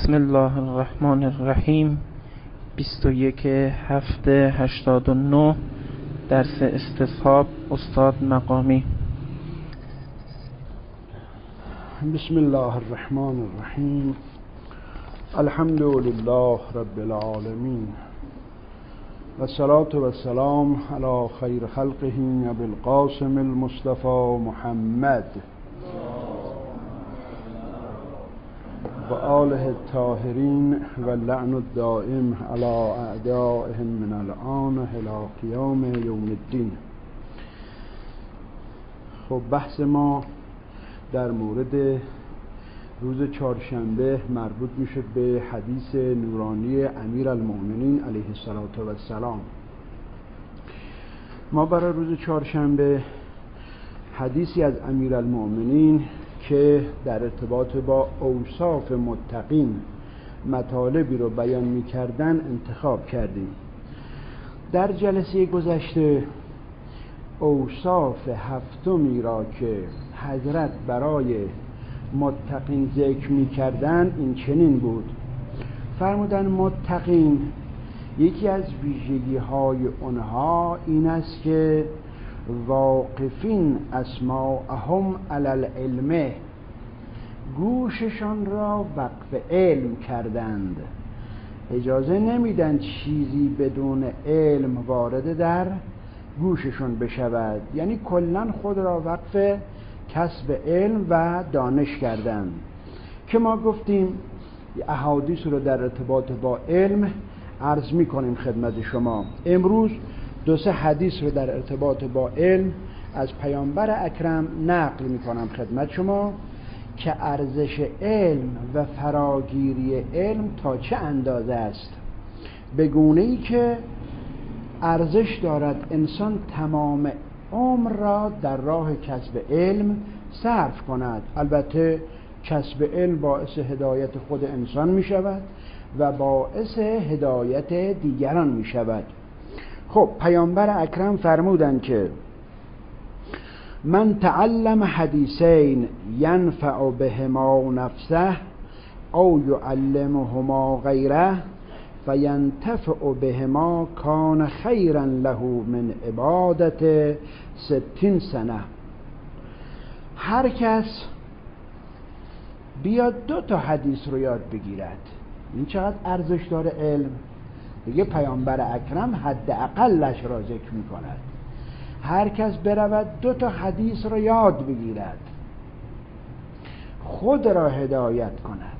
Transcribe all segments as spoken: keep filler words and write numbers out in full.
بسم الله الرحمن الرحیم. بیست و یک هفته هشتاد و نه، درس استصحاب، استاد مقامی. بسم الله الرحمن الرحیم. الحمد لله رب العالمین و الصلاة و السلام علی خیر خلقه ابی القاسم المصطفى محمد و آله الطاهرین و اللعن الدائم علی اعدائهم من الآن الی قیام یوم الدین. خب بحث ما در مورد روز چهارشنبه مربوط میشه به حدیث نورانی امیرالمؤمنین علیه الصلاة و السلام. ما برای روز چهارشنبه حدیثی از امیرالمؤمنین که در ارتباط با اوصاف متقین مطالبی رو بیان می‌کردن انتخاب کردیم. در جلسه گذشته اوصاف هفتمی را که حضرت برای متقین ذکر می‌کردن این چنین بود. فرمودن متقین یکی از ویژگی‌های اونها این است که واقفین اسماعهم علی العلم، گوششان را وقف علم کردند، اجازه نمیدن چیزی بدون علم وارد در گوششون بشود، یعنی کلن خود را وقف کسب علم و دانش کردند. که ما گفتیم احادیث رو در ارتباط با علم عرض میکنیم خدمت شما. امروز دو سه حدیث رو در ارتباط با علم از پیامبر اکرم نقل میکنم خدمت شما که ارزش علم و فراگیری علم تا چه اندازه است، به گونه‌ای که ارزش دارد انسان تمام عمر را در راه کسب علم صرف کند. البته کسب علم باعث هدایت خود انسان می شود و باعث هدایت دیگران می شود. خب پیامبر اکرم فرمودند که من تعلم حدیثین ینفع بهما نفسه او یعلمهما غیره فینتفع بهما کان خیرا له من عبادت ستین سنه. هر کس بیاد دو تا حدیث رو یاد بگیرد، این چقدر ارزش داره علم. دیگه پیامبر اکرم حداقلش را ذکر می کند. هر کس برود دو تا حدیث را یاد بگیرد، خود را هدایت کند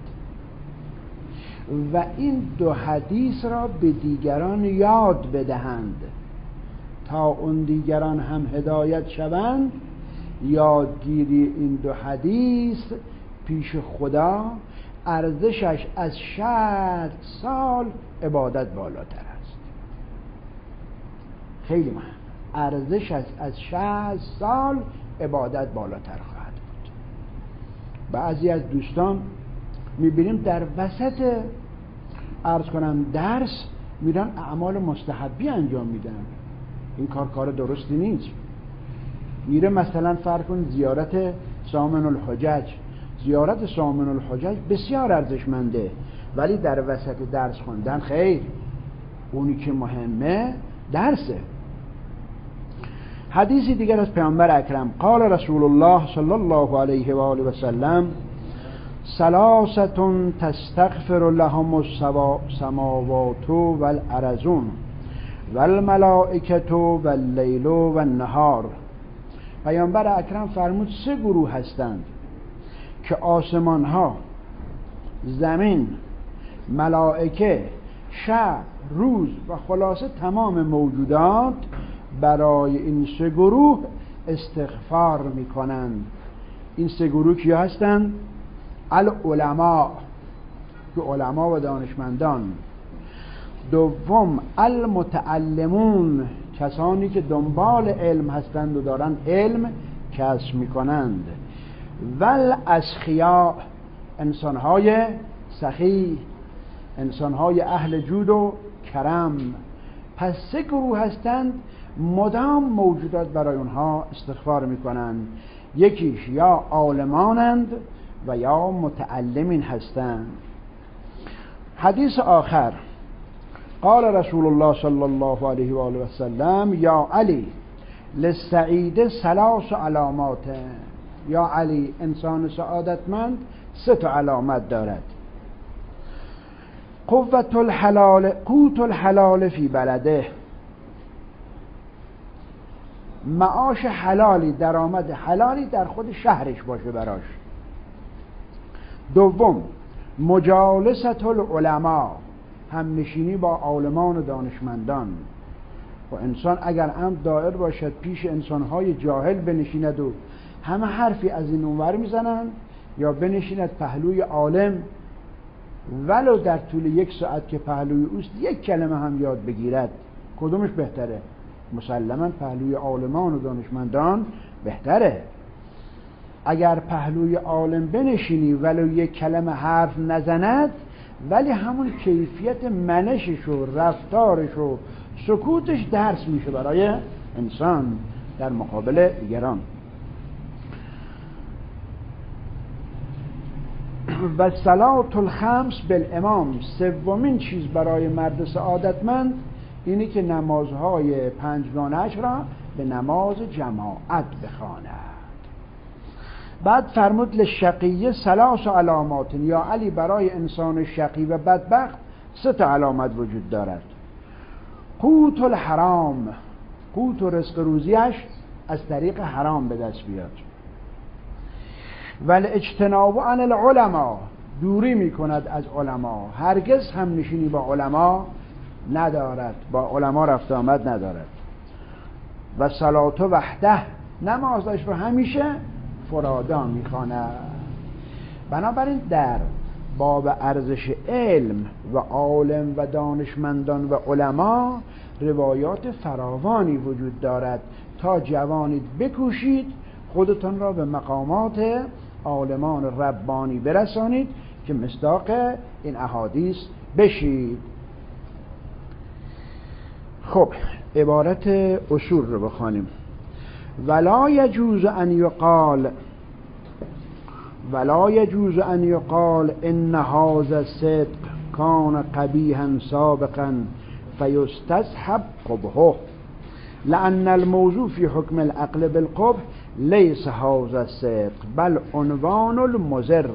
و این دو حدیث را به دیگران یاد بدهند تا اون دیگران هم هدایت شوند، یادگیری این دو حدیث پیش خدا ارزشش از شصت سال عبادت بالاتر است. خیلی مهم. ارزشش از شصت سال عبادت بالاتر خواهد بود. بعضی از دوستان میبینیم در وسط عرض کنم درس میرن اعمال مستحبی انجام میدن. این کار کار درستی نیست. میره مثلا فرض کن زیارت سامن الحجج. زیارت سامن الحجج بسیار ارزشمنده، ولی در وسط درس خوندن خیر، اونی که مهمه درسه. حدیثی دیگر از پیامبر اکرم قال رسول الله صلی الله علیه و آله و سلم ثلاثه تستغفر لهم السماوات والارضون والملائکه واللیل والنهار. پیامبر اکرم فرمود سه گروه هستند که آسمان ها، زمین، ملائکه، شب، روز و خلاصه تمام موجودات برای این سه گروه استغفار میکنند. این سه گروه کیا هستند؟ العلماء، که علما و دانشمندان. دوم المتعلمون، کسانی که دنبال علم هستند و دارن علم کسب میکنند. والاسخیا، انسانهای سخی، انسانهای اهل جود و کرم. پس سه گروه هستند مدام موجودات برای اونها استغفار میکنند. یکیش یا عالمانند و یا متعلمین هستند. حدیث آخر قال رسول الله صلی الله علیه و آله و سلم یا علی للسعید ثلاث علامات. یا علی، انسان سعادتمند سه تا علامت دارد. قوت الحلال، قوت الحلال فی بلده، معاش حلالی، درآمد حلالی در خود شهرش باشه براش. دوم، مجالست العلماء، هم نشینی با عالمان و دانشمندان. و انسان اگر هم دائر باشد پیش انسانهای جاهل بنشیند و همه حرفی از این اونور میزنن، یا بنشیند پهلوی عالم ولو در طول یک ساعت که پهلوی اوست یک کلمه هم یاد بگیرد، کدومش بهتره؟ مسلما پهلوی عالمان و دانشمندان بهتره. اگر پهلوی عالم بنشینی ولو یک کلمه حرف نزند، ولی همون کیفیت منشش و رفتارش و سکوتش درس میشه برای انسان در مقابل دیگران. و صلات الخمس بالامام، سومین چیز برای مرد سعادتمند اینی که نمازهای پنجگانه‌اش را به نماز جماعت بخواند. بعد فرمود للشقی ثلاث علامات، یا علی برای انسان شقی و بدبخت سه تا علامت وجود دارد. قوت الحرام، قوت و رزق روزیش از طریق حرام به دست بیاد. ولی اجتناب عن العلماء، دوری می کند از علما، هرگز هم نشینی با علما ندارد، با علما رفت آمد ندارد. و صلات وحده، نمازش رو همیشه فرادا می خواند. بنابراین در باب ارزش علم و عالم و دانشمندان و علما روایات فراوانی وجود دارد. تا جوانید بکوشید خودتان را به مقامات عالمان ربانی برسانید که مصداق این احادیث بشید. خب عبارت اصول رو بخوانیم. ولا یجوز ان یقال ولا یجوز ان یقال ان هذا الصدق کان قبیحا سابقا فیستصحب قبحه، لأن الموضوع في حكم العقل بالقبح ليس هذا الصدق بل عنوان المضر.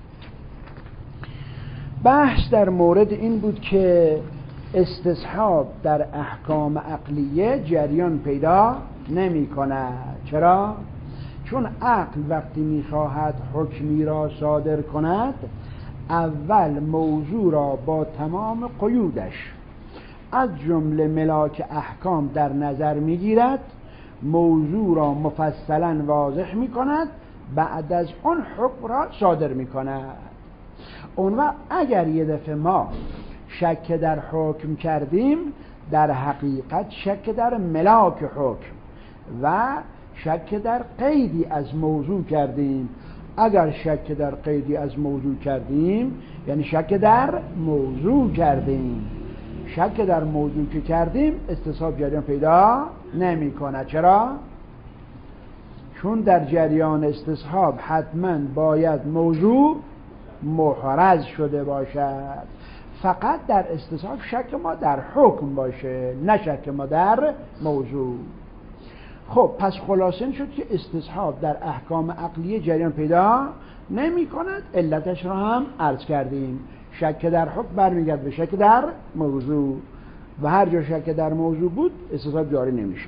بحث در مورد این بود که استصحاب در احکام عقلیه جریان پیدا نمی کند. چرا؟ چون عقل وقتی می خواهد حکمی را صادر کند اول موضوع را با تمام قیودش از جمله ملاک احکام در نظر می گیرد، موضوع را مفصلا واضح می کند، بعد از اون حکم را صادر می کند. اون وقت اگر یه دفعه ما شک در حکم کردیم، در حقیقت شک در ملاک حکم و شک در قیدی از موضوع کردیم. اگر شک در قیدی از موضوع کردیم یعنی شک در موضوع کردیم. شک در موضوع که کردیم استصحاب جریان پیدا نمی کند. چرا؟ چون در جریان استصحاب حتما باید موضوع محرز شده باشد. فقط در استصحاب شک ما در حکم باشه، نه شک ما در موضوع. خب پس خلاصه شد که استصحاب در احکام عقلیه جریان پیدا نمی کند. علتش را هم عرض کردیم. شک در حکم برمیگرد به شک در موضوع و هر جا شک در موضوع بود استصحاب جاری نمیشه.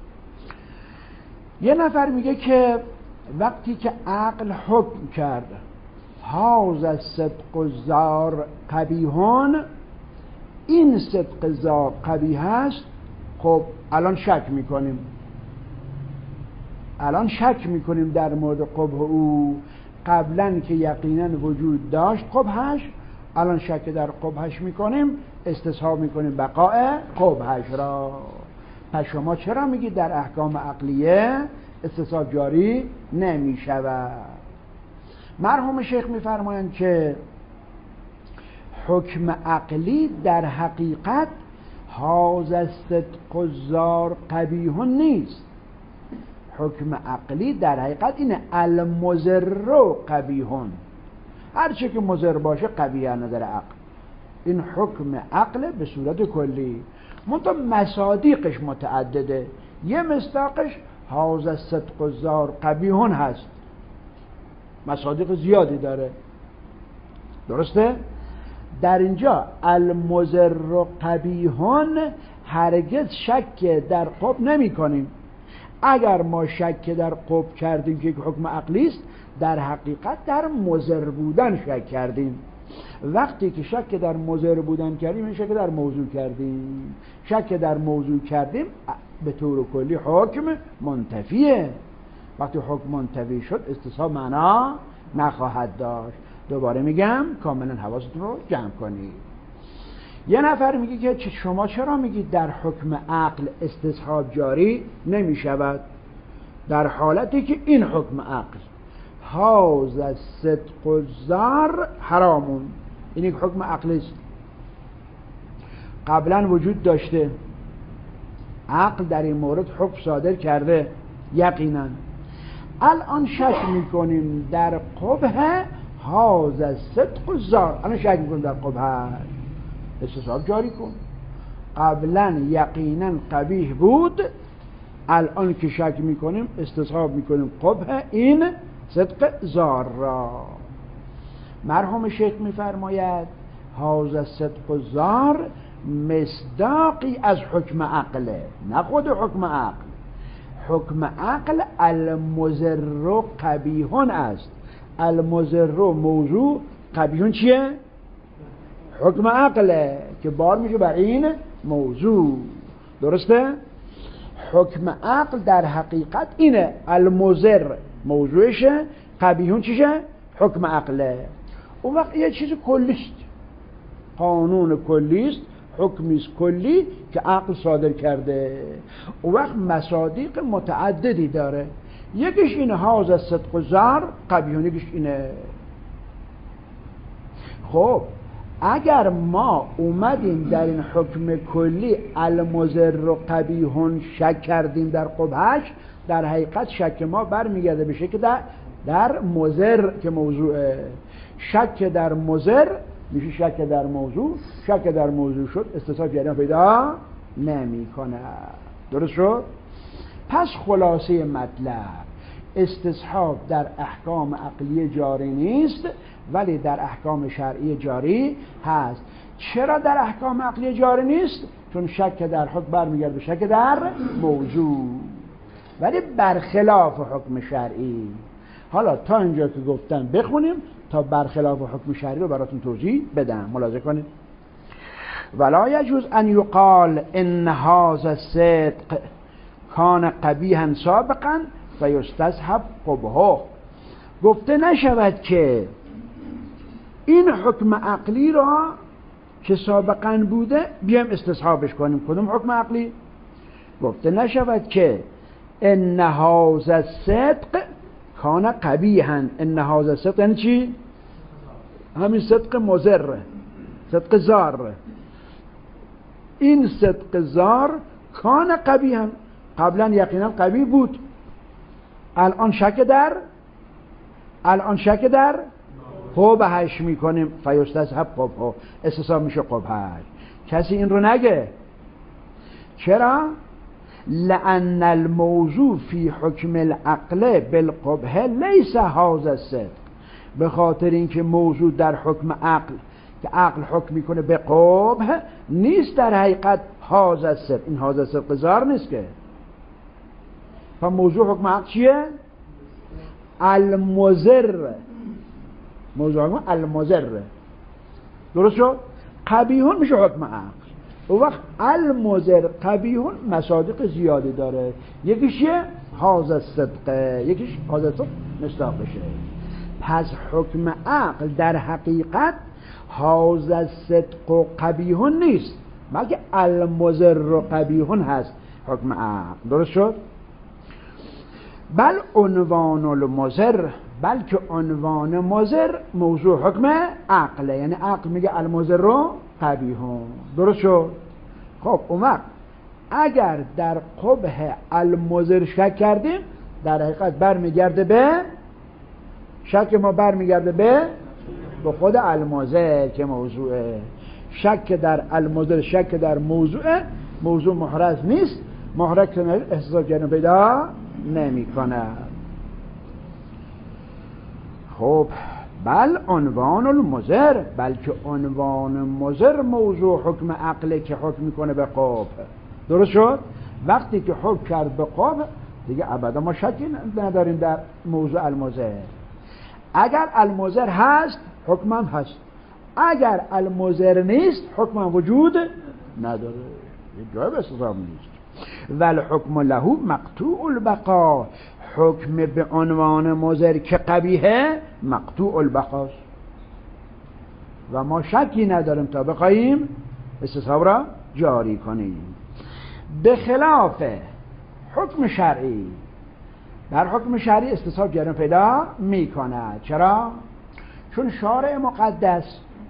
یه نفر میگه که وقتی که عقل حکم کرد هذا صدق الزار قبیحون، این صدق زار قبیح است، خب الان شک میکنیم الان شک میکنیم در مورد قبح او. قبلا که یقینا وجود داشت قبحش، الان شک در قبحش میکنیم، استصحاب میکنیم بقاء قبحش را. پس شما چرا میگید در احکام عقلیه استصحاب جاری نمیشود؟ مرحوم شیخ میفرمایند که حکم عقلی در حقیقت هذا الصدق الزار قبیح نیست. حکم عقلی در حقیقت اینه المضر قبیح، هر چه که مضر باشه قبیح نظر عقل. این حکم عقل به صورت کلی، منتها مصادیقش متعدده. یه مصداقش هذا الصدق الزار قبیح هست، مصادیق زیادی داره، درسته؟ در اینجا المضر قبیح هرگز شک در قبح نمی کنیم. اگر ما شک در قبح کردیم که یک حکم عقلی است، در حقیقت در مضر بودن شک کردیم. وقتی که شک در مضر بودن کردیم، این شک در موضوع کردیم. شک در موضوع کردیم به طور کلی حکم منتفیه. وقتی حکم منتفی شد استصحاب معنا نخواهد داشت. دوباره میگم کاملا حواستون رو جمع کنید. یه نفر میگه که شما چرا میگید در حکم عقل استصحاب جاری نمی شود، در حالتی که این حکم عقل هذا الصدق الزار حرامون، این یک حکم عقلی است، قبلا وجود داشته، عقل در این مورد حکم صادر کرده یقینا. الان شک میکنیم در قبح هذا الصدق الزار، الان شک میکنیم در قبح، استصحاب جاری کن. قبلا یقینا قبیح بود، الان که شک میکنیم استصحاب میکنیم قبح این صدق زار را. مرحوم شیخ میفرماید هذا الصدق الزار مصداقی از حکم عقله، نه خود حکم عقل. حکم عقل المضر قبیح است. المضر موضوع، قبیح چیه؟ حکم عقله که بار میشه بر این موضوع، درسته؟ حکم عقل در حقیقت اینه، المضر موضوعشه، قبیح چیشه؟ حکم عقله. اون وقت یه چیز کلیست، قانون کلیست، حکمیست کلی که عقل صادر کرده. اون وقت مصادیق متعددی داره، یکیش اینه هذا الصدق الزار قبیح، یکیش اینه. خب اگر ما اومدیم در این حکم کلی المضر و قبیح شک کردیم در قبحش، در حقیقت شک ما برمیگرده به شک در در مضر که موضوعه. شک در مضر میشه شک در موضوع، شک در موضوع شد استصحاب جریان پیدا نمی کنه. درست شد؟ پس خلاصه مطلب، استصحاب در احکام عقلی جاری نیست ولی در احکام شرعی جاری هست. چرا در احکام عقلی جاری نیست؟ چون شک در حکم برمیگرده به شک در موضوع، ولی برخلاف حکم شرعی. حالا تا اینجا که گفتم بخونیم تا برخلاف حکم شرعی رو براتون توضیح بدم. ملاحظه کنید. ولا یجوز ان یقال ان هذا الصدق کان قبیحا سابقا فیستصحب قبحه. گفته نشود که این حکم عقلی را که سابقا بوده بیام استصحابش کنیم. کدوم حکم عقلی؟ گفته نشود که ان هذا الصدق کان قبیحا. ان هذا الصدق یعنی چی؟ همین صدق مضر، صدق زار. این صدق زار کان قبیحا، قبلا یقینا قبیح بود، الان شک در الان شک در قبحش میکنیم. فیستصحب قبحه، استصحاب میشه قبحش. کسی این رو نگه. چرا؟ لأن الموضوع فی حکم العقل بالقبح لیس هذا الصدق. به خاطر اینکه موضوع در حکم عقل که عقل حکم میکنه به قبح نیست در حقیقت هذا الصدق. این هذا الصدق زار نیست که. فموضوع حکم عقل چیه؟ المضر. موضوع حکم المضر. درست شد؟ قبیحون میشه حکم عقل. و وقت المضر قبیحون مصادیق زیادی داره، یکیش یه هذا الصدق، یکیش هذا الصدق مصداق بشه. پس حکم عقل در حقیقت هذا الصدق و قبیحون نیست بلکه المضر و قبیحون هست حکم عقل. درست شد؟ بل عنوان المضر، بلکه عنوان مضر موضوع حکم عقله، یعنی عقل میگه المضر و قبیحون. درست شد؟ خب اون وقت اگر در قبح المضر شک کردیم در حقیقت برمیگرده به شک ما برمیگرده به به خود المضر که موضوعه. شک در المضر شک در موضوع، موضوع محرز نیست، محرز احساس کردن پیدا نمی کند. خب بل عنوان المضر، بلکه عنوان مضر موضوع حکم عقله که حکم میکنه به قبح. درست شد؟ وقتی که حکم کرد به قبح دیگه ابدا ما شکی نداریم در موضوع المضر. اگر المضر هست حکمم هست، اگر المضر نیست حکمم وجود نداره، یه جای به استثاب نیست. والحکم له مقطوع البقا، حکم به عنوان مضر که قبیحه مقطوع البقاست و ما شکی نداریم تا بخواهیم استصحاب را جاری کنیم. به خلاف حکم شرعی، در حکم شرعی استصحاب جریان پیدا می کند. چرا؟ چون شارع مقدس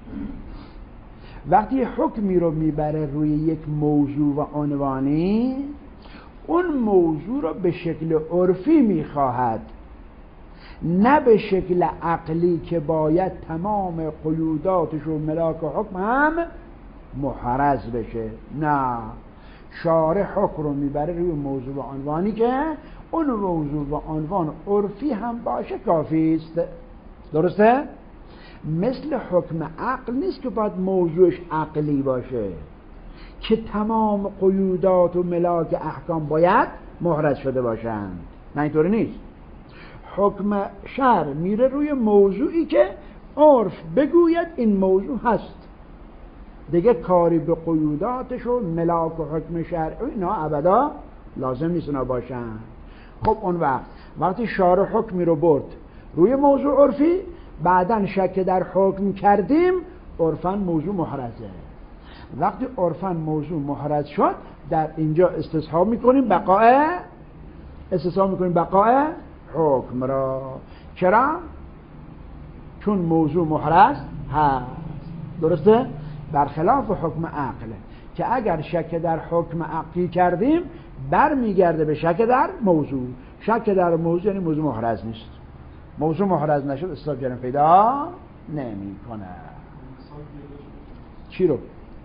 وقتی حکمی رو میبره روی یک موضوع و عنوانی، اون موضوع رو به شکل عرفی میخواهد، نه به شکل عقلی که باید تمام قیوداتش و ملاک و حکم هم محرز بشه. نه، شارع حکم رو میبره روی موضوع و عنوانی که اون موضوع و عنوان عرفی هم باشه کافی است. درسته؟ مثل حکم عقل نیست که باید موضوعش عقلی باشه که تمام قیودات و ملاک احکام باید محرز شده باشند. نه، اینطوری نیست. حکم شرع میره روی موضوعی که عرف بگوید این موضوع هست، دیگه کاری به قیوداتش و ملاک و حکم شرعی اینا ابدا لازم نیست اینا باشن. خب اون وقت وقتی شارع حکمی رو برد روی موضوع عرفی، بعدن شک در حکم کردیم، عرفاً موضوع محرزه. وقتی عرفاً موضوع محرز شد، در اینجا استصحاب میکنیم بقاء استصحاب میکنیم بقاء حکم را. چرا؟ چون موضوع محرز هست. درسته؟ برخلاف حکم عقل که اگر شک در حکم عقلی کردیم برمیگرده به شک در موضوع. شک در موضوع یعنی موضوع محرز نیست. موضوع محرز نشد استصحاب جریان پیدا نمی کنه. چی رو؟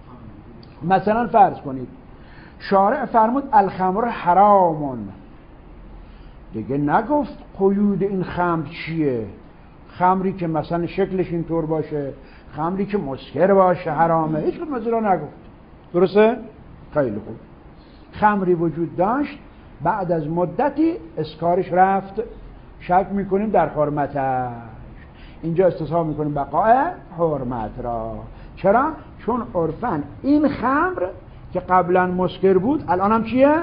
مثلا فرض کنید شارع فرمود الخمر حرامون، دیگه نگفت قیود این خمر چیه. خمری که مثلا شکلش اینطور باشه، خمری که مسکر باشه حرامه، هیچ کدوم از اینا نگفت. درسته؟ خیلی خوب. خمری وجود داشت، بعد از مدتی اسکارش رفت، شک میکنیم در حرمتش، اینجا استصحاب میکنیم بقاء حرمت را. چرا؟ چون عرفاً این خمر که قبلا مسکر بود الان هم چیه؟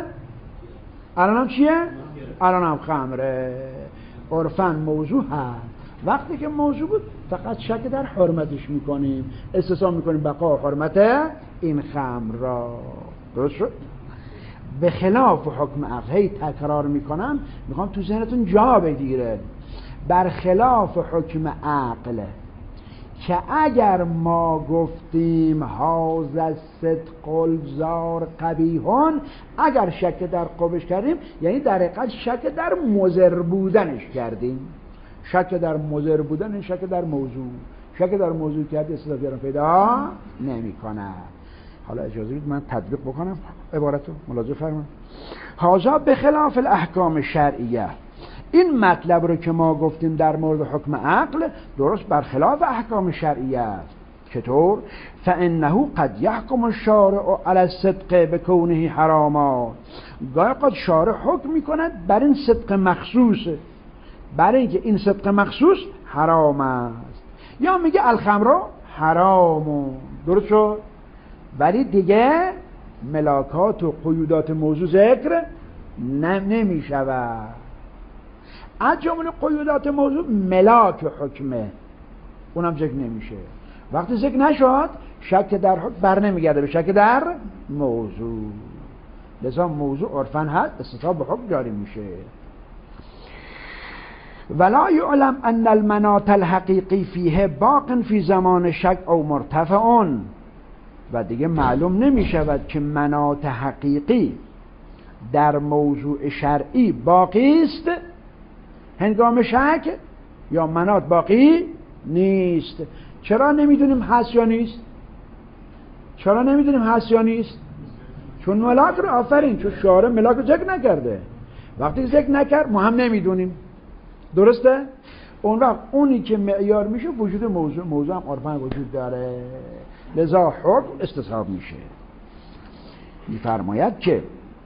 الان هم چیه؟ الان هم خمره. عرفاً موضوع هست، وقتی که موضوع بود فقط شک در حرمتش میکنیم، استصحاب میکنیم بقاء حرمت این خمر را. درست شد؟ به خلاف حکم عقل، هی تکرار میکنم میخوام تو ذهنتون جا بگیره، برخلاف حکم عقل که اگر ما گفتیم هاذا صدق الزار قبیحون، اگر شک در قبش کردیم یعنی در حقیقت شک در مضر بودنش کردیم. شک در مضر بودن، شک در موضوع. شک در موضوع کردی استصحاب جریان پیدا نمی کنه. حالا اجازه بدید من تطبیق بکنم عبارتو، ملاحظه فرمایید. هذا به خلاف الاحکام شرعیه، این مطلب رو که ما گفتیم در مورد حکم عقل درست برخلاف احکام شرعیه است. چطور؟ فانه قد یحکم الشارع علی الصدق بکونه حراما، گاهی قد شارع حکم میکند بر این صدق مخصوص، برای اینکه این صدق مخصوص حرام است، یا میگه الخمر حرام. درست شد؟ ولی دیگه ملاکات و قیودات موضوع ذکر نمی شود. از جمله قیودات موضوع ملاک حکمه، اونم ذکر نمیشه. وقتی ذکر نشد شک در حکم بر نمیگرده به شک در موضوع، لذا موضوع عرفاً هست، استصحاب به حکم جاری میشه. ولا یعلم ان المناط الحقیقی فیه باق فی زمان شک او مرتفع، و دیگه معلوم نمی شود که مناط حقیقی در موضوع شرعی باقی است هنگام شک یا مناط باقی نیست. چرا نمیدونیم هست یا نیست؟ چرا نمیدونیم هست یا نیست؟ چون ملاک رو آفرین چون شارع ملاک رو ذکر نکرده. وقتی ذکر نکرد ما هم نمیدونیم. درسته؟ اون وقت اونی که معیار میشه وجود موضوع، موضوع هم عرفاً وجود داره، لذا حکم استصحاب میشه. میفرماید که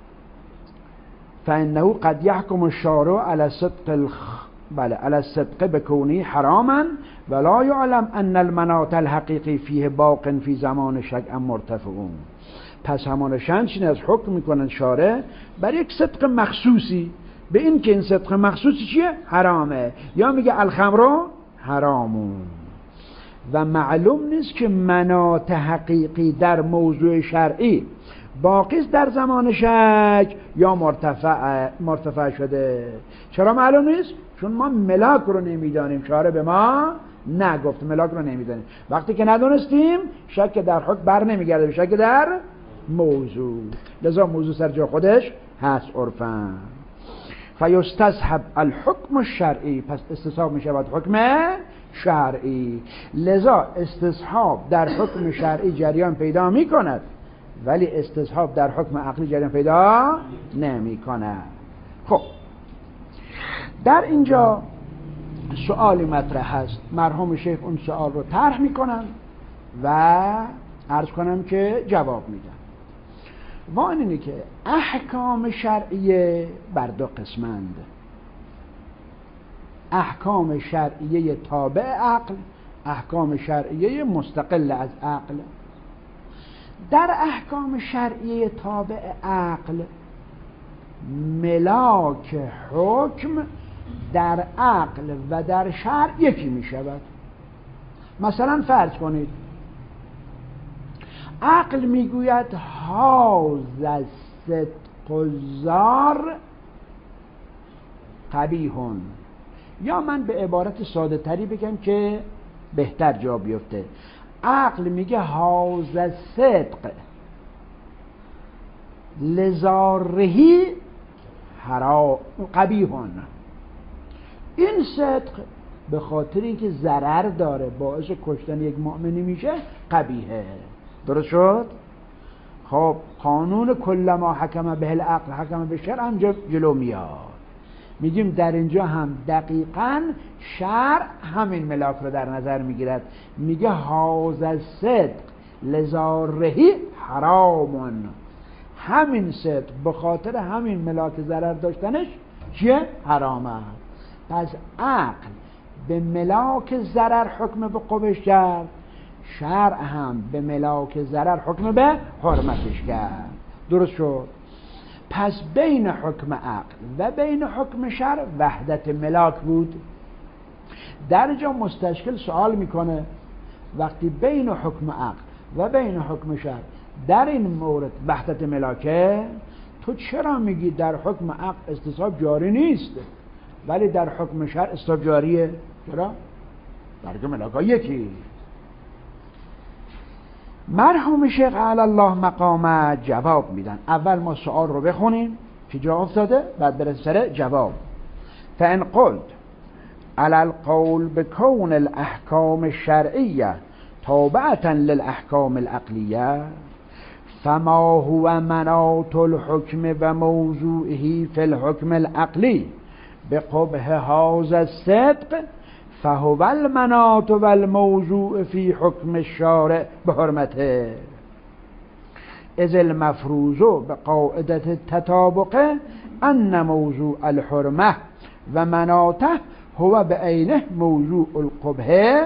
فانه قد يحكم الشارع على صدق الخ... بله على الصدق بكونه حراما ولا يعلم ان المناط الحقيقي فيه باق في زمان شك مرتفعون. پس همان شنچین از حکم میکنن شارع بر یک صدق مخصوصی، به این که این صدق مخصوصی چیه؟ حرامه، یا میگه الخمر حرامون. و معلوم نیست که مناط حقیقی در موضوع شرعی باقی است در زمان شک یا مرتفع مرتفع شده. چرا معلوم نیست؟ چون ما ملاک رو نمیدانیم، شارع به ما نگفت ملاک رو نمیدانیم. وقتی که ندونستیم شک در حکم بر نمیگرده، شک در موضوع، لذا موضوع سر جای خودش هست عرفاً. فیستصحب الحکم الشرعی، پس استصحاب می شود حکم شرعی. لذا استصحاب در حکم شرعی جریان پیدا می کند ولی استصحاب در حکم عقلی جریان پیدا نمی کند. خب در اینجا سوالی مطرح هست، مرحوم شیخ اون سوال رو طرح می کنن و عرض کنم که جواب میدن. و آن اینه که احکام شرعیه بر دو قسمند: احکام شرعیه تابع عقل، احکام شرعیه مستقل از عقل. در احکام شرعیه تابع عقل ملاک حکم در عقل و در شرع یکی می شود. مثلا فرض کنید عقل میگوید هاذا صدق زار قبیحون، یا من به عبارت ساده تری بگم که بهتر جا بیفته، عقل میگه هاذا صدق لزارهی حرام قبیحون، این صدق به خاطر اینکه ضرر داره باعث کشتن یک مؤمنی میشه قبیحه. درست شد؟ خب قانون کلما حکم به العقل حکم به شرع هم جلو میاد. میگیم در اینجا هم دقیقاً شرع همین ملاک رو در نظر میگیرد، میگه هاذا صدق لزارهی حرامون، همین صدق به خاطر همین ملاک ضرر داشتنش چیه؟ حرامه. پس عقل به ملاک ضرر حکم به قبش کرد، شرع هم به ملاک ضرر حکم به حرمتش کرد. درست شد؟ پس بین حکم عقل و بین حکم شرع وحدت ملاک بود. در جا مستشکل سوال میکنه وقتی بین حکم عقل و بین حکم شرع در این مورد وحدت ملاکه، تو چرا میگی در حکم عقل استصحاب جاری نیست ولی در حکم شرع استصحاب جاریه؟ چرا؟ برای ملاکا یکی. مرحوم شیخ اعلی الله مقامه جواب میدن. اول ما سوال رو بخونیم که جا افتاده، بعد برسیم سر جواب. فان قلت علی القول بکون الاحکام الشرعیه تابعه للاحکام العقلیه فما هو مناط الحکم و موضوعه فی الحکم العقلی بقبح هذا الصدق فهو المناط و الموضوع فی حکم الشارع بحرمته اذ المفروض بقاعدة التطابق ان موضوع الحرمه و مناطه هو بعینه موضوع القبح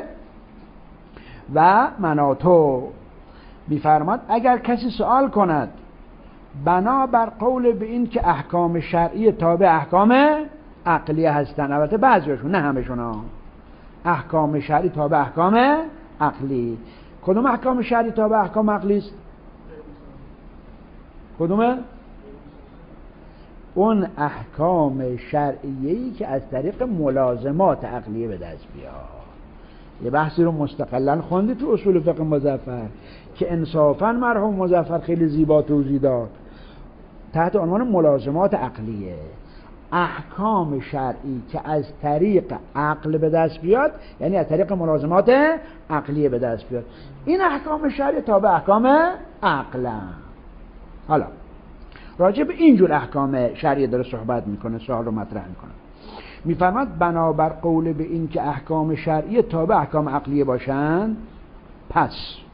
و مناطه. میفرماد اگر کسی سوال کند بنا بر قول به این که احکام شرعی تابع احکام عقلیه هستن، البته بعضیشون نه همشون ها، احکام شرعی تابع احکام عقلی. کدوم احکام شرعی تابع احکام عقلی است؟ کدومه؟ اون احکام شرعیه‌ای که از طریق ملازمات عقلیه به دست بیاد. یه بحثی رو مستقلاً خوندی تو اصول فقه مظفر که انصافاً مرحوم مظفر خیلی زیبا توضیح داد تحت عنوان ملازمات عقلیه. احکام شرعی که از طریق عقل به دست بیاد، یعنی از طریق ملازمات عقلیه به دست بیاد، این احکام شرعی تابع احکام عقلن. حالا راجع به اینجور احکام شرعی داره صحبت میکنه، سوال رو مطرح میکنه. میفرماد بنابر قول به این که احکام شرعی تابع احکام عقلیه باشند، پس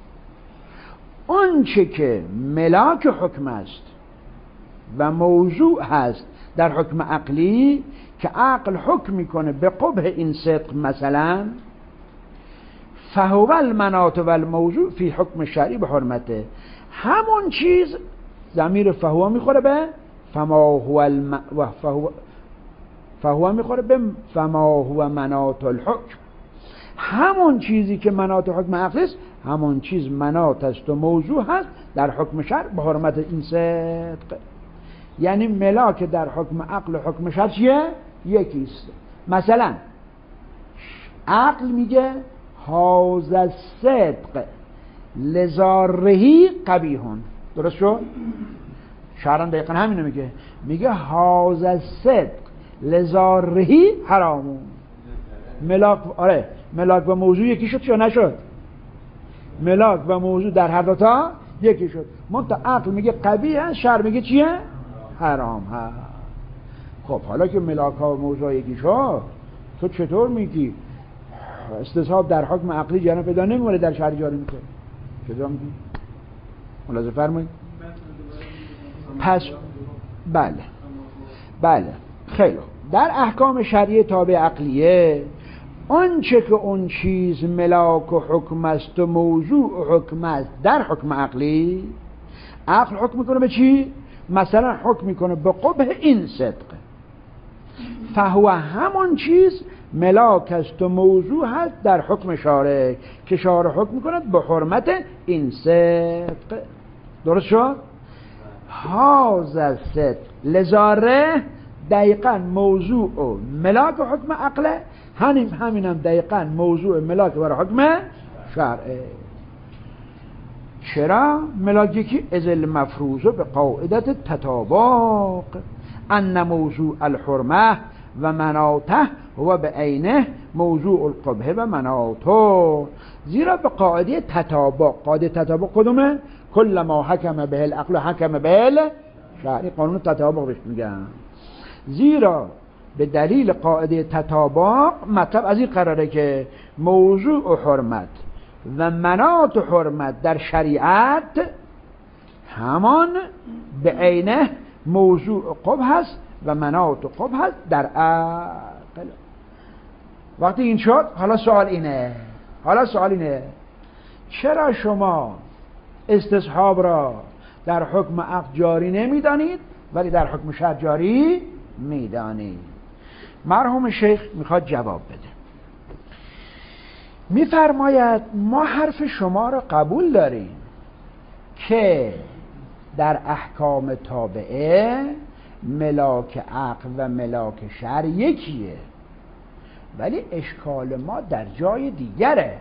آنچه که ملاک حکم است و موضوع هست در حکم عقلی که عقل حکم میکنه به قبح این صدق، مثلا فهو المناط و الموضوع فی حکم شرعی به حرمته، همون چیز ضمیر فهو میخوره به فما هو الم... و فهو فهو میخوره به فما هو مناط الحکم، همون چیزی که مناط حکم عقلی است همون چیز مناط است و موضوع هست در حکم شرع به حرمت این صدق. یعنی ملاک در حکم عقل و حکم شرع چیه؟ یکیست. مثلا عقل میگه هذا الصدق لزارهی قبیحون، درست شد؟ شرعاً دقیقاً همینو میگه، میگه هذا الصدق لزارهی حرامون. ملاک، آره ملاک و موضوع یکی شد یا نشد؟ ملاک و موضوع در هر دوتا یکی شد. منتها عقل میگه قبیح هست، شرع میگه چیه؟ حرام هست. خب حالا که ملاک ها و موضوع یکی شد، تو چطور میگی استصحاب در حکم عقلی جریان پیدا نمی‌کنه در شرع جاری میکنه؟ چطور میگی؟ ملاحظه فرمایید. پس بله بله خیلی در احکام شرعی تابع عقلیه آنچه که اون چیز ملاک و حکم است و موضوع و حکم است در حکم عقلی، عقل حکم میکنه به چی؟ مثلا حکم میکنه به قبح این صدق، فهو همون چیز ملاک است و موضوع هست در حکم شارع که شارع حکم میکنه به حرمت این صدق. درست شد؟ هذا صدق لزاره دقیقا موضوع و ملاک و حکم عقله، همین همینم دقیقا موضوع ملاک برای حکم شرعه. چرا؟ ملاک یکی از المفروض به قاعدت تطابق ان موضوع الحرمه و مناطه و به عینه موضوع القبح و مناطه، زیرا به قاعده تطابق، قاعده تطابق کدومه؟ کل ما حکم به العقل حکم به الشرع، قانون تطابق بهش میگن. زیرا به دلیل قاعده تطابق مطلب از این قراره که موضوع و حرمت و مناط حرمت در شریعت همان به عینه موضوع قبح هست و مناط قبح هست در عقل. وقتی این شد، حالا سوال اینه حالا سوال اینه چرا شما استصحاب را در حکم عقل جاری نمیدانید ولی در حکم شرع جاری میدانید؟ مرحوم شیخ میخواد جواب بده. میفرماید ما حرف شما را قبول داریم که در احکام تابعه ملاک عقل و ملاک شرع یکیه، ولی اشکال ما در جای دیگره.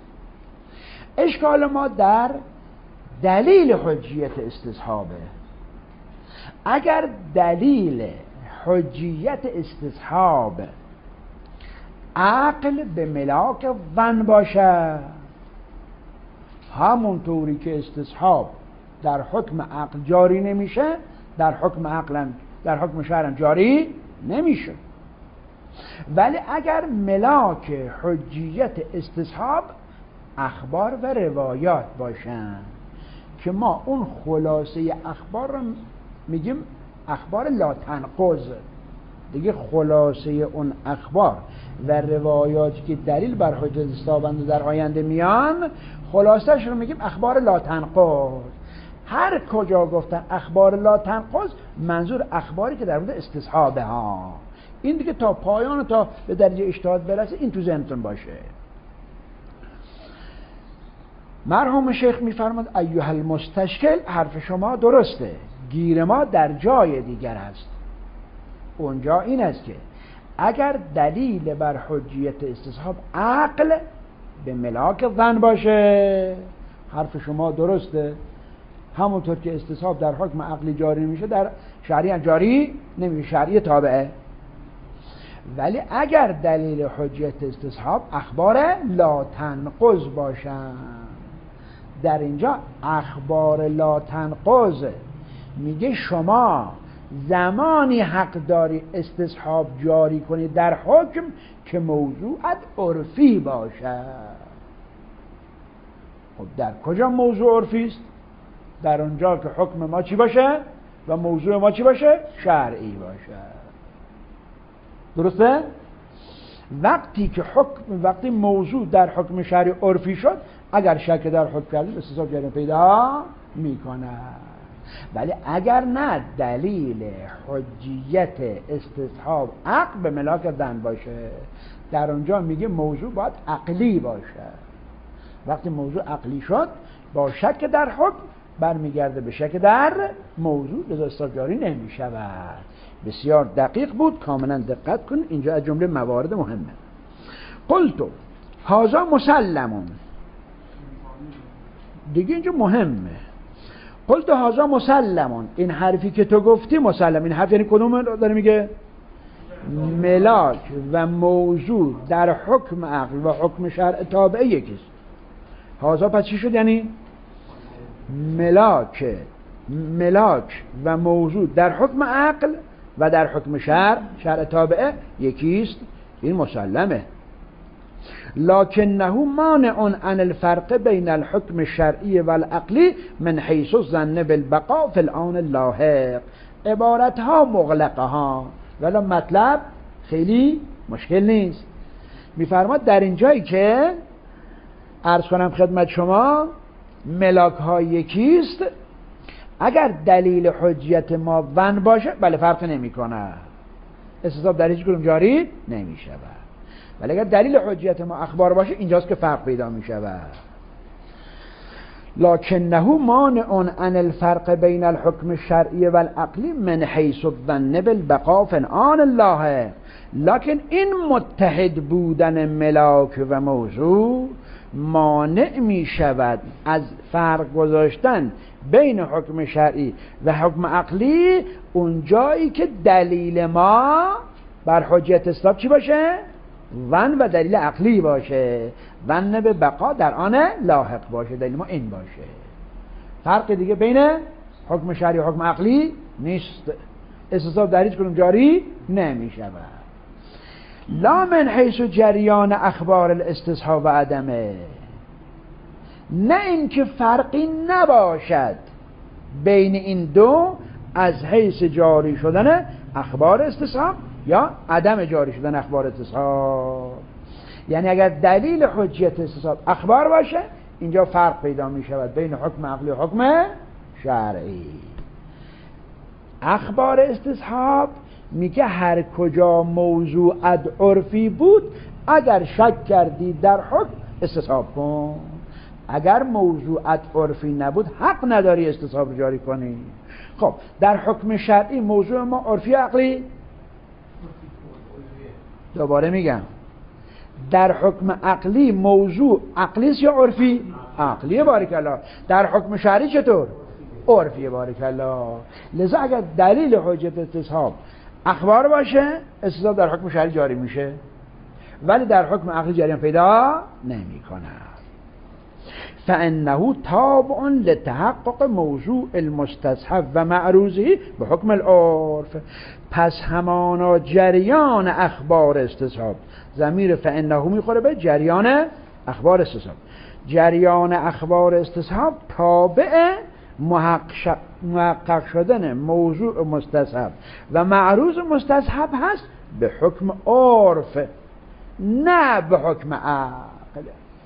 اشکال ما در دلیل حجیت استصحابه. اگر دلیل حجیت استصحاب عقل به ملاک ظن باشه، همونطوری که استصحاب در حکم عقل جاری نمیشه در حکم عقل در حکم شرع جاری نمیشه. ولی اگر ملاک حجیت استصحاب اخبار و روایات باشن که ما اون خلاصه اخبار رو میگیم اخبار لا تنقض دیگه، خلاصه اون اخبار و روایاتی که دلیل بر حجت استصحاب در آینده میان، خلاصش رو میگیم اخبار لا تنقض. هر کجا گفتن اخبار لا تنقض منظور اخباری که در مورد استصحابه ها. این دیگه تا پایان تا به درجه اجتهاد برسه، این تو ذهنتون باشه. مرحوم شیخ میفرماد ایها المستشکل، حرف شما درسته، گیر ما در جای دیگر است. اونجا این است که اگر دلیل بر حجیت استصحاب عقل به ملاک ظن باشه، حرف شما درسته، همونطور که استصحاب در حکم عقلی جاری میشه در شرعی جاری نمیشه، شرعی تابعه. ولی اگر دلیل حجیت استصحاب اخبار لا تنقض باشن، در اینجا اخبار لا تنقض میگه شما زمانی حق داری استصحاب جاری کنید در حکم که موضوعت عرفی باشد. خب در کجا موضوع عرفی است؟ در اونجا که حکم ما چی باشه و موضوع ما چی باشه؟ شرعی باشه. درسته؟ وقتی که حکم وقتی موضوع در حکم شرعی عرفی شد، اگر شک در حکم کردید استصحاب جاری پیدا میکنه. ولی اگر نه دلیل حجیت استصحاب عقل به ملاک ظن باشه، در اونجا میگه موضوع باید عقلی باشه. وقتی موضوع عقلی شد با شک در حکم برمیگرده به شک در موضوع، لذا استصحاب جاری نمیشود. بسیار دقیق بود، کاملا دقت کن. اینجا از جمله موارد مهمه. قلتو هذا مسلمون، دیگه اینجا مهمه. قلتو هذا مسلمون، این حرفی که تو گفتی مسلم. این حرف یعنی کدوم داره میگه؟ ملاک و موضوع در حکم عقل و حکم شرع تابعه یکیست. هذا پس چی شد؟ یعنی ملاک ملاک و موضوع در حکم عقل و در حکم شرع شرع تابعه یکیست. این مسلمه. لکنه مانع عن الفرق بین الحکم الشرعی و العقلی من حیث الظن بالبقاء فی الآن اللاحق. عبارت ها مغلقه ها، ولی مطلب خیلی مشکل نیست. میفرماد در اینجایی که عرض کنم خدمت شما ملاک ها یکیست، اگر دلیل حجیت ما ون باشه بله فرق نمی کنه، استصحاب در هیچ کدوم جاری نمی شود. ولی اگر دلیل حجیت ما اخبار باشه اینجاست که فرق پیدا می شود. لکنه مانع عن الفرق بین الحکم الشرعی و العقلی من حیث الظن بالبقاء فی آن الله. لکن این متحد بودن ملاک و موضوع مانع می شود از فرق گذاشتن بین حکم شرعی و حکم عقلی اون جایی که دلیل ما بر حجیت استصحاب چی باشه؟ ون و دلیل عقلی باشه. ون به بقا در آن لاحق باشه، دلیل ما این باشه. فرق دیگه بین حکم شرعی و حکم عقلی نیست. استصحاب در هیچ کدوم جاری نمی شود. لا من حیث جریان اخبار الاستصحاب و عدمه، نه اینکه فرقی نباشد بین این دو از حیث جاری شدن اخبار استصحاب یا عدم جاری شدن اخبار استصحاب. یعنی اگر دلیل حجیت استصحاب اخبار باشه اینجا فرق پیدا می شود بین حکم عقلی و حکم شرعی. اخبار استصحاب میگه هر کجا موضوعت عرفی بود اگر شک کردی در حکم استصحاب کن، اگر موضوعت عرفی نبود حق نداری استصحاب جاری کنی. خب در حکم شرعی موضوع ما عرفی عقلی؟ دوباره میگم در حکم عقلی موضوع عقلیست یا عرفی؟ عقلیه بارک الله. در حکم شرعی چطور؟ عرفیه بارک الله. لذا اگر دلیل حجت استصحاب اخبار باشه استصحاب در حکم شرعی جاری میشه، ولی در حکم عقلی جریان پیدا نمی کنه. فانه تابع لتحقق موضوع المستصحب و معروضه به حکم العرف. پس همانا جریان اخبار استصحاب، ضمیر فانه میخوره به جریان اخبار استصحاب. جریان اخبار استصحاب تابع محقق شدن موضوع مستصحب و معروض مستصحب هست به حکم عرف، نه به حکم عقل.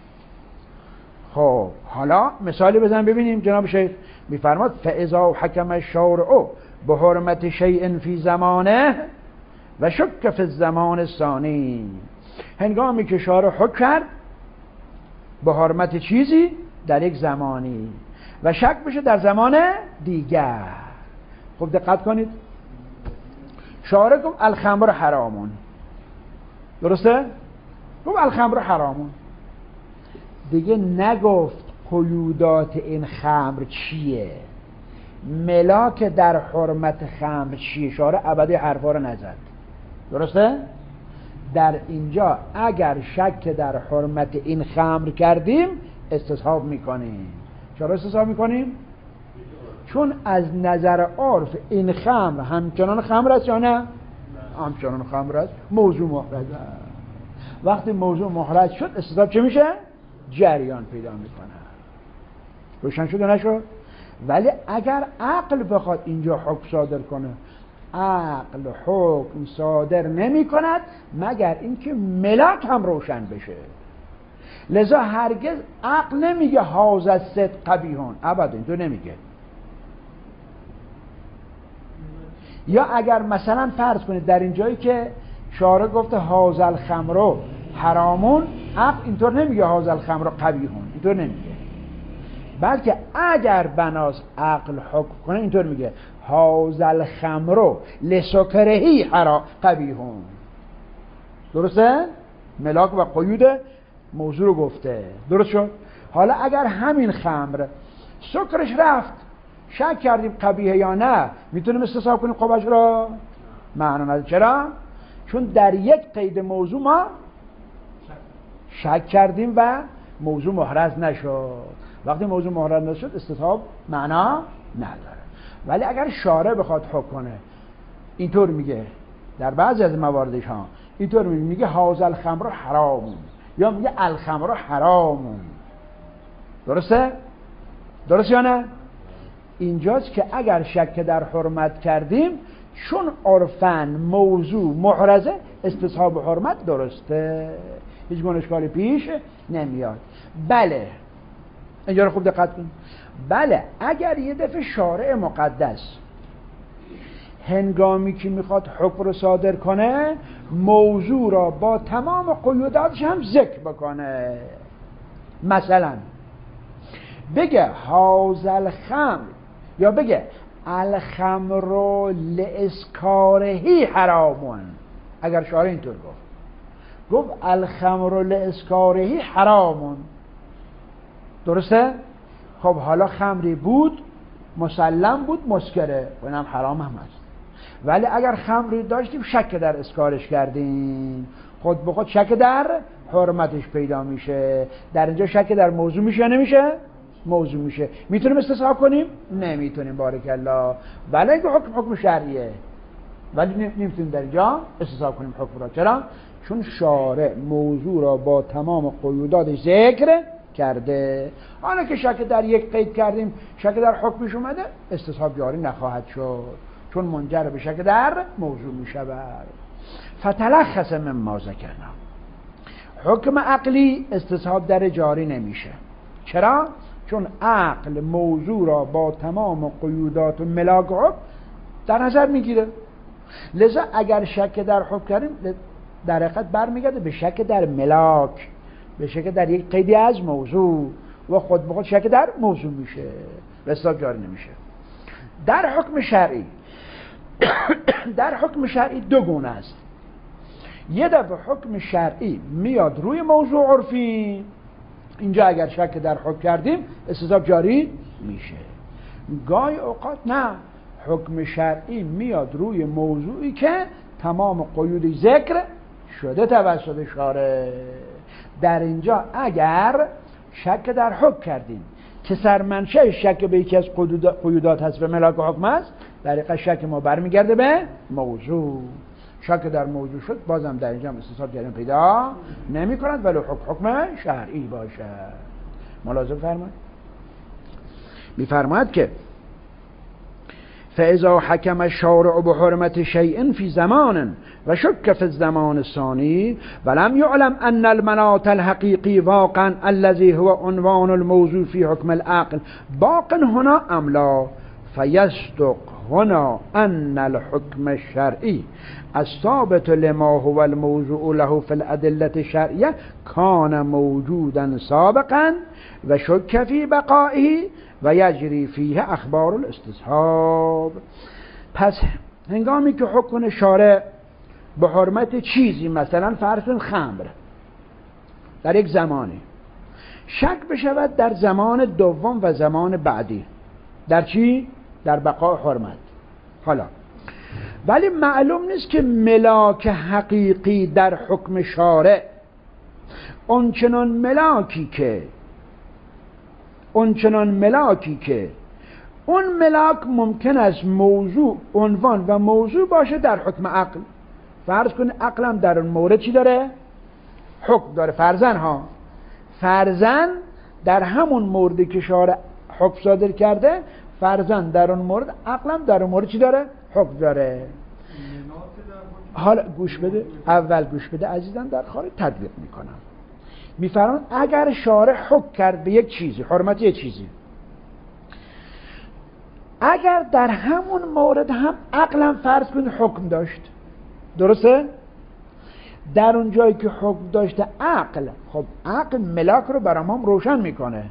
خب حالا مثالی بزن ببینیم. جناب شیخ میفرماد فاذا حکم الشارع به حرمت شیء فی زمانه و شک فی الزمان الثانی. هنگامی که شارع حکم کرد به حرمت چیزی در یک زمانی و شک بشه در زمان دیگر. خب دقت کنید، شارع گفت الخمر حرامون، درسته؟ گفت الخمر حرامون، دیگه نگفت قیودات این خمر چیه، ملاک در حرمت خمر چیه. شارع ابدی حرفا رو نزد، درسته؟ در اینجا اگر شک در حرمت این خمر کردیم استصحاب میکنیم. چرا استصحاب میکنیم؟ چون از نظر عرف این خمر همچنان خمر است یا نه؟ همچنان خمر است، موضوع محرز است. وقتی موضوع محرز شد استصحاب چه میشه؟ جریان پیدا میکنه. روشن شد یا نشد؟ ولی اگر عقل بخواد اینجا حکم صادر کنه، عقل حکم صادر نمی کند مگر اینکه ملاک هم روشن بشه. لذا هرگز عقل نمیگه هاذا الصدق قبیحون، ابدا اینطور نمیگه. یا اگر مثلا فرض کنید در این جایی که شارع گفته هاذا الخمر حرامون، عقل اینطور نمیگه هاذا الخمر قبیحون، اینطور نمیگه. بلکه اگر بناس عقل حکم کنه اینطور میگه هاذا الخمر لسکرهی حرام قبیحون. درسته؟ ملاک و قیود موضوع رو گفته. درست شد؟ حالا اگر همین خمر سکرش رفت، شک کردیم قبیحه یا نه، میتونیم استصحاب کنیم قباش را؟ معنا نداره. چرا؟ چون در یک قید موضوع ما شک کردیم و موضوع محرز نشد. وقتی موضوع محرز نشد استصحاب معنا نداره. ولی اگر شارع بخواد حکم کنه اینطور میگه، در بعضی از مواردش ها اینطور میگه، میگه هاذا الخمر حرامون یا میگه الخمر حرامون. درسته؟ درست یا نه؟ اینجاست که اگر شک در حرمت کردیم چون عرفاً موضوع محرزه استصحاب حرمت درسته، هیچ گونه اشکالی پیش نمیاد. بله اینجا رو خوب دقت کن. بله اگر یه دفعه شارع مقدس هنگامی که میخواد حکم رو صادر کنه موضوع را با تمام قیوداتش هم ذکر بکنه، مثلا بگه هاذا الخمر یا بگه الخمر لاسکارهی حرامون، اگر شارع اینطور گفت گفت الخمر لاسکارهی حرامون، درسته؟ خب حالا خمری بود مسلم بود مسکره و اینم حرام هم هست. ولی اگر خمری داشتیم شک در اسکارش کردیم، خود به خود شک در حرمتش پیدا میشه. در اینجا شک در موضوع میشه نمیشه؟ موضوع میشه. میتونیم استصحاب کنیم؟ نمیتونیم. بارک الله. ولی اینکه حکم حکم شرعیه، ولی نمیتونیم در اینجا استصحاب کنیم حکم را. چرا؟ چون شارع موضوع را با تمام قیوداتش ذکر کرده. حالا که شک در یک قید کردیم شک در حکمش اومده استصحاب جاری نخواهد شد، چون منجر به شک در موضوع می شود. فتلخص مما ذکرنا، حکم عقلی استصحاب در جاری نمیشه. چرا؟ چون عقل موضوع را با تمام قیودات و ملاک حکم در نظر میگیره. لذا اگر شک در حکم کردیم در حقیقت برمیگرده به شک در ملاک، به شک در یک قیدی از موضوع و خود به خود شک در موضوع میشه، استصحاب جاری نمیشه. در حکم شرعی در حکم شرعی دو گونه است. یه دفعه حکم شرعی میاد روی موضوع عرفی، اینجا اگر شک در حکم کردیم استصحاب جاری میشه. گاهی اوقات نه، حکم شرعی میاد روی موضوعی که تمام قیود ذکر شده توسط شارع. در اینجا اگر شک در حکم کردیم که سرمنشه شک به یکی از قیودات هست و ملاک حکم است، در حقیقت شک ما برمیگرده به موضوع. شک در موضوع شد بازم در اینجا استصحاب جریان پیدا نمی کند ولی حکم حکم شرعی باشد. ملاحظه فرمایید. میفرماید که فاذا حکم الشارع بحرمت شیء فی زمان و شک فی الزمان الثانی ولم يعلم ان المناط الحقيقي واقعا الذي هو عنوان الموضوع في حكم العقل باق هنا ام لا فيصدق هنا ان الحكم الشرعي الثابت لما هو الموضوع له في الأدلة الشرعية كان موجودا سابقا و شک فی بقائه و یجری فیه اخبار الاستصحاب. پس هنگامی که حکم شارع به حرمت چیزی مثلا فرض خمر در یک زمانی شک بشود در زمان دوم و زمان بعدی، در چی؟ در بقای حرمت. حالا ولی معلوم نیست که ملاک حقیقی در حکم شارع اونچنان ملاکی که اونچنان ملاکی که اون ملاک ممکن است موضوع، عنوان و موضوع باشه در حکم عقل. فرض کن عقلم در اون مورد چی داره؟ حکم داره. فرضاً ها فرضاً در همون موردی که شارع حکم صادر کرده، فرضاً در اون مورد عقلم در اون مورد چی داره؟ حکم داره. حالا گوش بده، اول گوش بده عزیزان، در خارج تطبیق میکنم. میفرمان اگر شارع حکم کرد به یک چیزی، حرمت یک چیزی، اگر در همون مورد هم عقلم فرض کنید حکم داشت، درسته؟ در اون جایی که حکم داشته عقل، خب عقل ملاک رو برام هم روشن میکنه.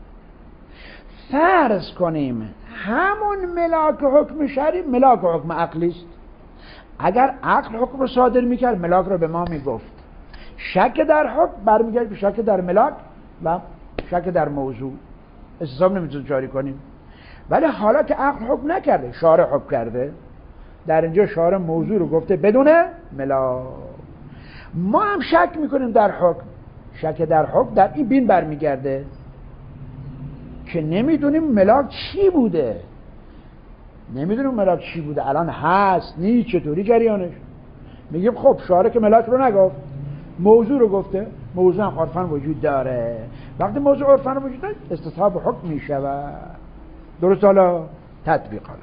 فرض کنیم همون ملاک حکم شرعی ملاک حکم عقلی است. اگر عقل حکم رو صادر میکرد ملاک رو به ما میگفت. شک در حکم برمیگرد به شک در ملاک و شک در موضوع. استصحاب نمیتونیم جاری کنیم. ولی حالا که عقل حکم نکرده، شارع حکم کرده، در اینجا شارع موضوع رو گفته بدون ملاک. ما هم شک میکنیم در حکم. شک در حکم در این بین برمیگرده که نمیدونیم ملاک چی بوده. نمیدونیم ملاک چی بوده، الان هست نیست، چطوری جریانش. میگیم خب شارع که ملاک رو نگفت، موضوع رو گفته، موضوع هم عرفاً وجود داره. وقتی موضوع عرفاً وجود داره استصحاب حکم میشود. درست؟ حالا تطبیق. حالا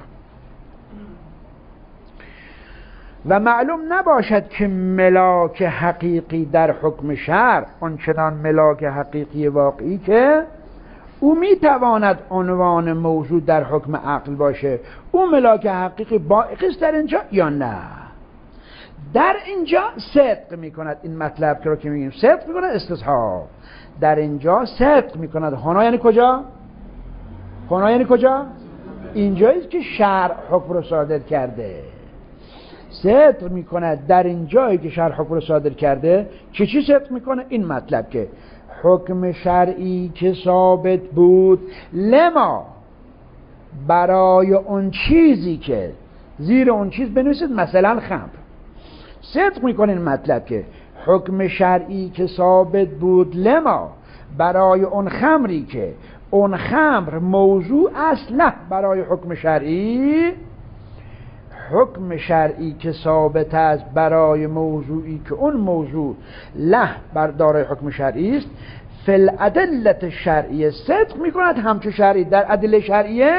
و معلوم نباشد که ملاک حقیقی در حکم شرع آنچنان ملاک حقیقی واقعی که او میتواند عنوان موضوع در حکم عقل باشه. او ملاک حقیقی باقی است در اینجا یا نه؟ در اینجا صدق میکند این مطلب که رو که میگیم صدق میکند استصحاب. در اینجا صدق میکند. هنا یعنی کجا؟ هنا یعنی کجا؟ اینجاییست که شرع حکم رو صادر کرده. صدق میکند در اینجایی که شرع حکم رو صادر کرده. چه چی صدق میکنه؟ این مطلب که حکم شرعی که ثابت بود لما، برای اون چیزی که زیر اون چیز بنویسید، مثلا خمر. صدق میکنه این مطلب که حکم شرعی که ثابت بود لما، برای اون خمری که اون خمر موضوع اصلا برای حکم شرعی، حکم شرعی که ثابت است برای موضوعی که اون موضوع له بر دارای حکم شرعی است، فل ادلت شرعیه صدق میکند همچو شرعی در ادله شرعیه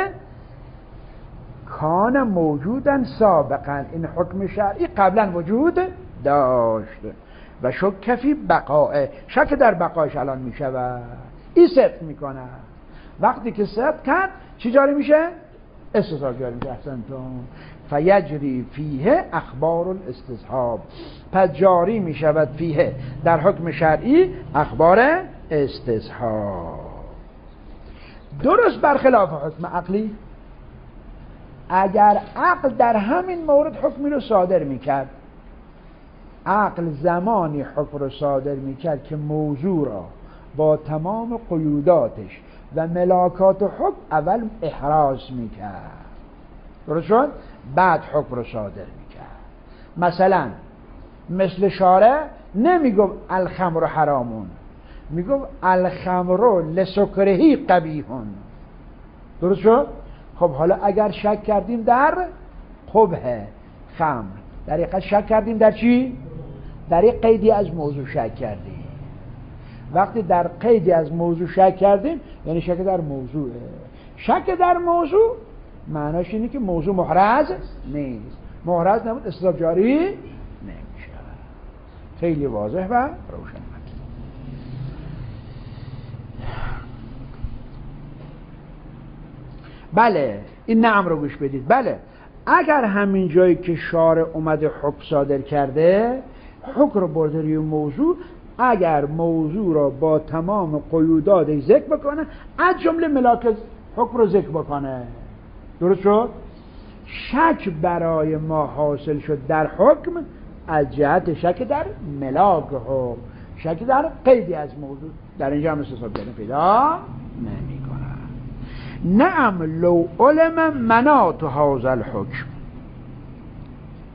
کان موجودن سابقا، این حکم شرعی قبلا وجود داشت و شک فی بقائه، شک در بقایش الان میشود. این صدق میکنه. وقتی که صدق کرد چی جاری میشه؟ استصحاب جاری میشه. احسنتون. فیجری فیه اخبار الاستصحاب، پس جاری میشود فیه در حکم شرعی اخبار استصحاب. درست برخلاف حکم عقلی. اگر عقل در همین مورد حکمی رو صادر میکرد، عقل زمانی حکم رو صادر میکرد که موضوع را با تمام قیوداتش و ملاکات حکم اول احراز میکرد، درست شد؟ بعد حکم رو صادر میکرد. مثلا مثل شارع نمیگفت الخمر حرامون، میگفت الخمر لسکرهی قبیحون، درست شد؟ خب حالا اگر شک کردیم در قبح خمر، در حقیقت شک کردیم در چی؟ در یک قیدی از موضوع شک کردیم. وقتی در قیدی از موضوع شک کردیم یعنی شک در موضوعه. شک در موضوع معناش اینه که موضوع محرز نیست. محرز نبود استصحاب جاری نمیشه. خیلی واضح و روشن. بله این نعم رو گوش بدید. بله اگر همین جایی که شارع اومده حکم صادر کرده، حکم رو برده روی موضوع، اگر موضوع را با تمام قیوداتش ذکر بکنه، از جمله ملاک حکم رو ذکر بکنه، درست شد؟ شک برای ما حاصل شد در حکم از جهت شک در ملاک حکم، شک در قیدی از موضوع در اینجا هم استصحاب جاری پیدا نمی کنه. نعم لو علم مناط هذا الحکم،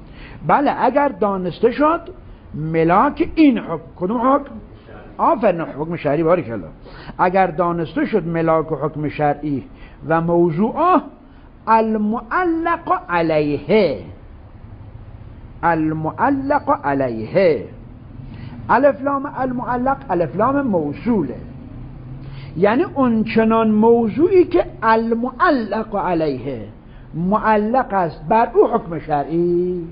بله اگر دانسته شد ملاک این حکم. کدوم حکم؟ آفرین، حکم شرعی. بارکالله. اگر دانسته شد ملاک و حکم شرعی و موضوعه المعلق علیه، المعلق علیه، الف لام المعلق الف لام موصوله، یعنی اون چنان موضوعی که المعلق علیه معلق است بر او حکم شرعی.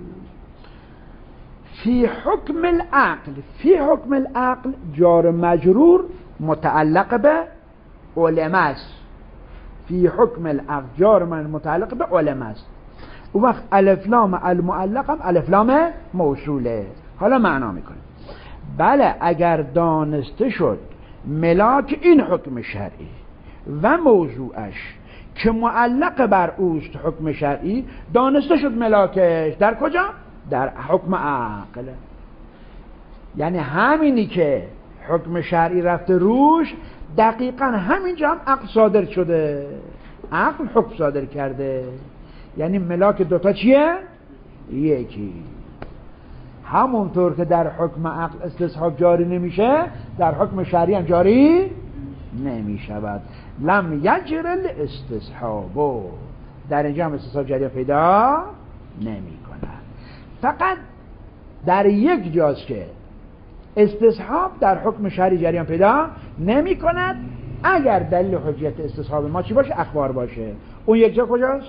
فی حکم العقل، فی حکم العقل جار مجرور متعلق به علماء است. فی حکم العقل جار من متعلق به علماء است. اون وقت الف لام المعلق هم الف لام موصوله. حالا معنا میکنیم. بله اگر دانسته شد ملاک این حکم شرعی و موضوعش که معلق بر اوست حکم شرعی، دانسته شد ملاکش در کجا؟ در حکم عقل. یعنی همینی که حکم شرعی رفته روش، دقیقا همینجا هم عقل صادر شده، عقل حکم صادر کرده. یعنی ملاک دوتا چیه؟ یکی. همونطور که در حکم عقل استصحاب جاری نمیشه، در حکم شرعی هم جاری نمیشود. لم یجر الاستصحاب، در اینجا هم استصحاب جاری پیدا نمی کند. فقط در یک جاست که استصحاب در حکم شرعی جریان پیدا نمی کند، اگر دلیل حجیت استصحاب ما چی باشه؟ اخبار باشه. اون یک جا کجاست؟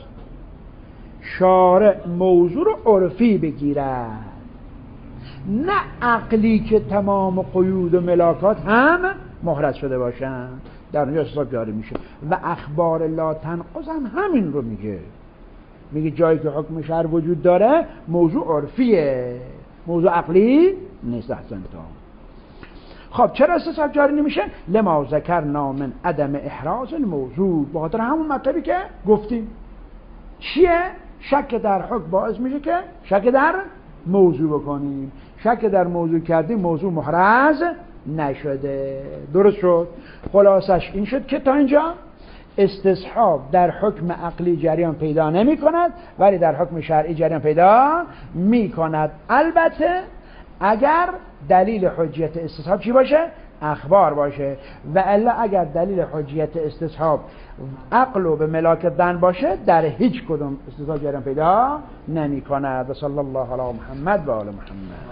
شارع موضوع رو عرفی بگیرد، نه عقلی که تمام قیود و ملاکات هم محرز شده باشن، در اونجا استصحاب جاری میشه. و اخبار لا تنقض هم همین رو میگه، میگه جایی که حکم شرع وجود داره موضوع عرفیه، موضوع عقلی نیست. احسن تا. خب چرا استصحاب جاری نمیشه؟ لما ذکرنا من عدم احراز الموضوع، به خاطر همون مطلبی که گفتیم. چیه؟ شک در حکم باعث میشه که شک در موضوع بکنیم. شک در موضوع کردیم، موضوع محرز نشده. درست شد؟ خلاصش این شد که تا اینجا استصحاب در حکم عقلی جریان پیدا نمی کند، ولی در حکم شرعی جریان پیدا می کند. البته اگر دلیل حجیت استصحاب چی باشه؟ اخبار باشه. و الا اگر دلیل حجیت استصحاب عقل و به ملاک دن باشه، در هیچ کدوم استصحاب جریان پیدا نمی کند. و صلی الله علی محمد و آل محمد.